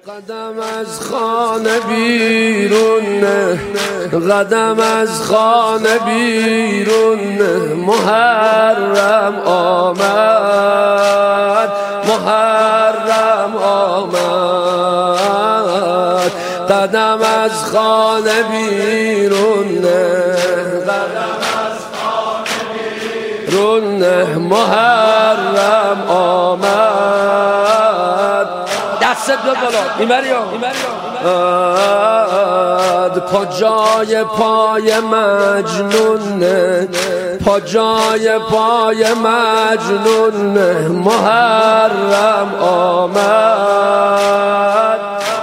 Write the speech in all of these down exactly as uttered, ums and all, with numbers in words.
قدم از خانه بیرون نه، قدم از خانه بیرون نه، محرم آمد، محرم آمد. قدم از خانه بیرون نه، قدم از خانه بیرون نه، محرم آمد. دست بیاد بالا میبری پا جای پای مجنون، پا جای پای مجنون، محرم آمد.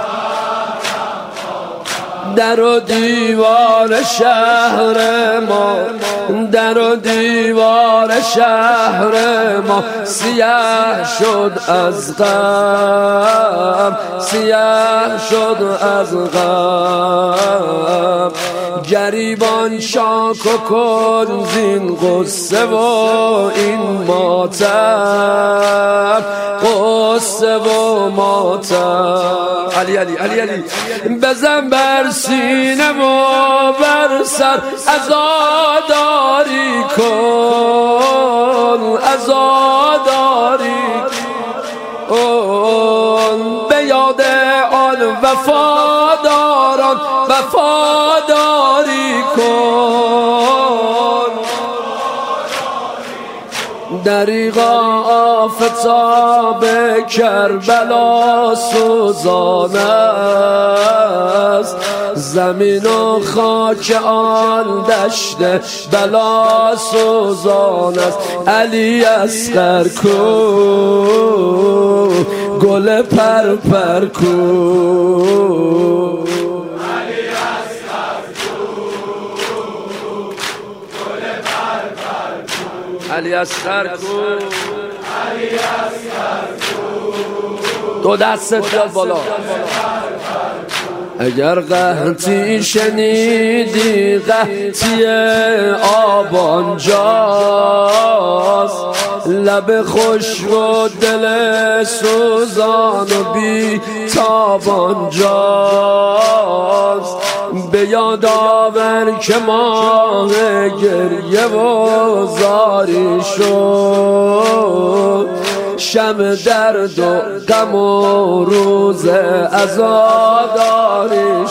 در و دیوار شهر ما، در و دیوار شهر ما سیاه شد از غم، سیاه شد از غم. گریبان شاک و کن زین قصه و این ماتم، قصه و ماتم. علی علی علی علی بزن بر سینه و بر سر، عزاداری کن، عزاداری کن. به یاد آن وفاداران وفاداری کن. دریغا آفتاب کربلا سوزان است، زمین و خاک آن دشت بلا سوزان است. علی اصغر کو، گل پر پر کو. علی اصغر کو، علی اصغر کو. دو دست بیاد بالا. اگر قحطی شنیدی قحطی آبان جاست، لب خشک و دل سوزان و بی تابان جاست. به یاد آور که ماه گریه و زاری شد، شب درد و غم و روز عزاداری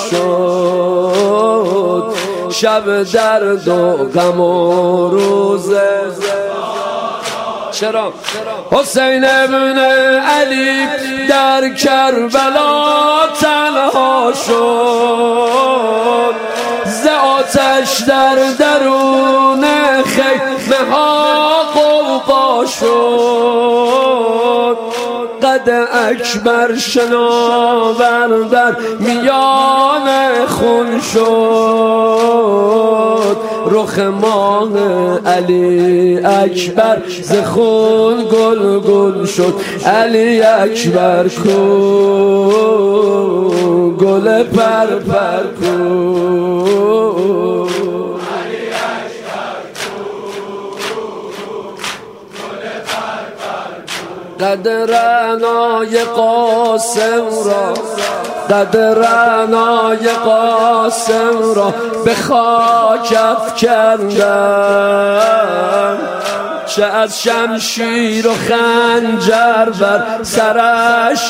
شد، شب درد و غم و روز. چرا حسین ابن علی در کربلا تنها شد، ز آتش در درون خیمه ها غوغا شد. قد اکبر شناور در میان خون شد، رخ ماه علی اکبر ز خون گل گل شد. علی اکبر کو، گل پر پر کو. قدرنای قاسم را، قدرنای قاسم را به خاک افکندم، چه از شمشیر و خنجر بر سرش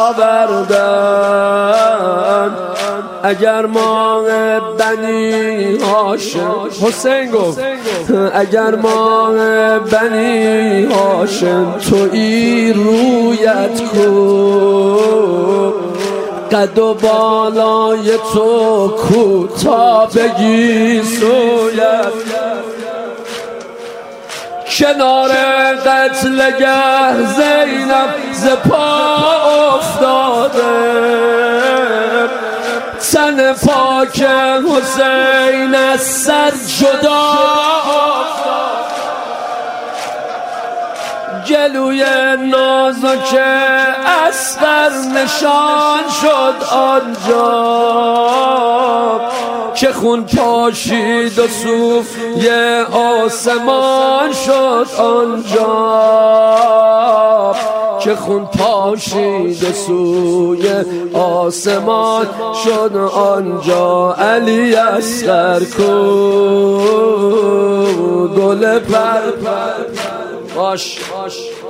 آوردن. اگر ما بنی هاشم، حسین گفت اگر ما بنی هاشم تویی رویت کو، قد و بالای تو کو تا بگی سویت. کنار قتلگه زینب ز پا افتاده، تن پاک حسین از سر جدا افتاده. گلوی نازک اصغر نشان شد آنجا، که خون پاشید و صوفی آسمان شد آنجا. که خون پاشیده سوی آسمان شد آنجا علی اصغر کو گل پر پر باش